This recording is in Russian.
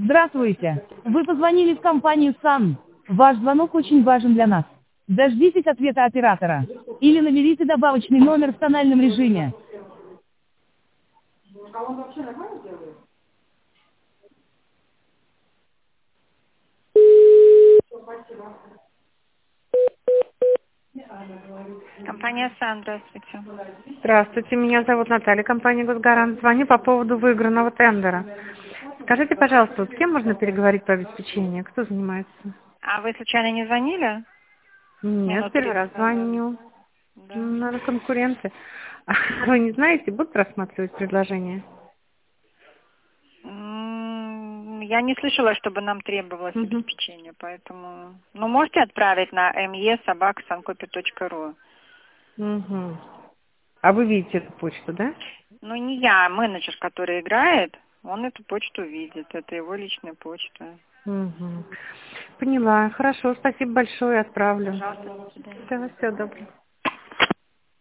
Здравствуйте. Вы позвонили в компанию САН. Ваш звонок очень важен для нас. Дождитесь ответа оператора. Или наберите добавочный номер в тональном режиме. Компания САН, здравствуйте. Здравствуйте, меня зовут Наталья, компания «Госгарант». Звоню по поводу выигранного тендера. Скажите, пожалуйста, вот с кем можно переговорить по обеспечению? Кто занимается? А вы случайно не звонили? Нет, Минут первый раз 30 назад. звоню. Да. Наверное, конкуренты. Вы не знаете, будут рассматривать предложение? Я не слышала, чтобы нам требовалось Угу. обеспечение, поэтому... Ну, можете отправить на me@sankopi.ru. Угу. А вы видите эту почту, да? Ну, не я, а менеджер, который играет, он эту почту видит. Это его личная почта. Угу. Поняла. Хорошо, спасибо большое, отправлю. Пожалуйста, до свидания. Всего доброго.